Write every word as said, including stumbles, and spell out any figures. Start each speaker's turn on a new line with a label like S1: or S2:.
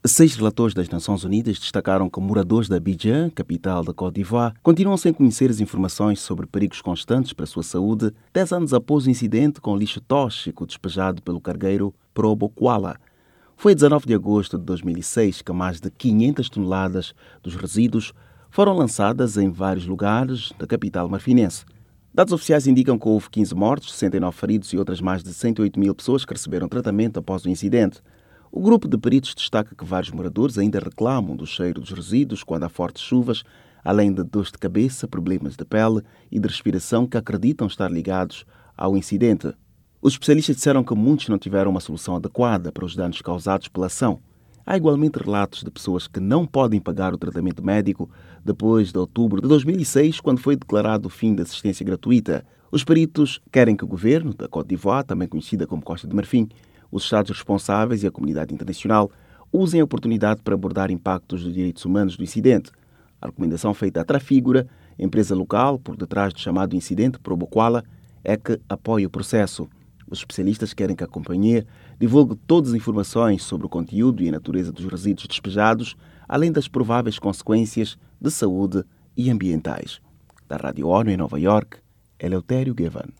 S1: Seis relatores das Nações Unidas destacaram que moradores de Abidjan, capital da Côte d'Ivoire, continuam sem conhecer as informações sobre perigos constantes para a sua saúde, dez anos após o incidente com lixo tóxico despejado pelo cargueiro Probo Kuala. Foi a dezanove de agosto de dois mil e seis que mais de quinhentas toneladas dos resíduos foram lançadas em vários lugares da capital marfinense. Dados oficiais indicam que houve quinze mortos, sessenta e nove feridos e outras mais de cento e oito mil pessoas que receberam tratamento após o incidente. O grupo de peritos destaca que vários moradores ainda reclamam do cheiro dos resíduos quando há fortes chuvas, além de dores de cabeça, problemas de pele e de respiração que acreditam estar ligados ao incidente. Os especialistas disseram que muitos não tiveram uma solução adequada para os danos causados pela ação. Há igualmente relatos de pessoas que não podem pagar o tratamento médico depois de outubro de dois mil e seis, quando foi declarado o fim da assistência gratuita. Os peritos querem que o governo da Côte d'Ivoire, também conhecida como Costa de Marfim, os Estados responsáveis e a comunidade internacional usem a oportunidade para abordar impactos dos direitos humanos do incidente. A recomendação feita à Trafigura, empresa local por detrás do chamado incidente Probo Kuala, é que apoie o processo. Os especialistas querem que a companhia divulgue todas as informações sobre o conteúdo e a natureza dos resíduos despejados, além das prováveis consequências de saúde e ambientais. Da Rádio ONU em Nova York, Eleutério Gavan.